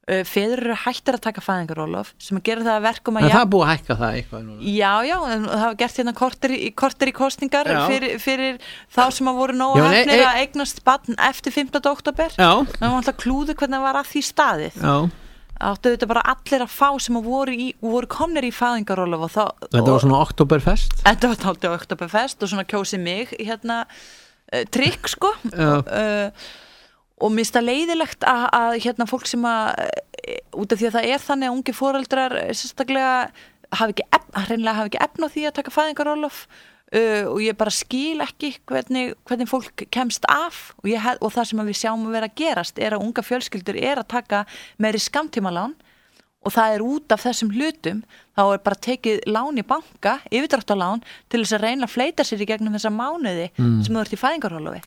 feður eru hættir að taka fæðingarorlof sem að gera það að verkum að það búið að hækka það eitthvað núna. Já, en það var gert hérna korter í kosningar fyrir þá sem að voru nógu hæfnir að eignast barn eftir 15. október það var alltaf klúður hvernig það var að því staðið áttu þetta bara allir að fá sem að voru komnir í fæðingarorlof þetta var svona októberfest þetta var taldið októberfest og svona kjósi mig hérna trikk sko og mér finnst það leiðilegt að hérna fólk sem að út af því að það þannig að ungi foreldrar sérstaklega hreinlega hafi ekki efn á því að taka fæðingarorlof og ég bara skil ekki hvernig fólk kemst af og það sem við sjáum að vera að gerast að unga fjölskyldur að taka meiri skammtímalán og það út af þessum hlutum þá bara tekið lán í banka, yfirdráttarlán til þess að reyna að fleyta sér í gegnum þessa mánuði sem þú ert í fæðingarorlofi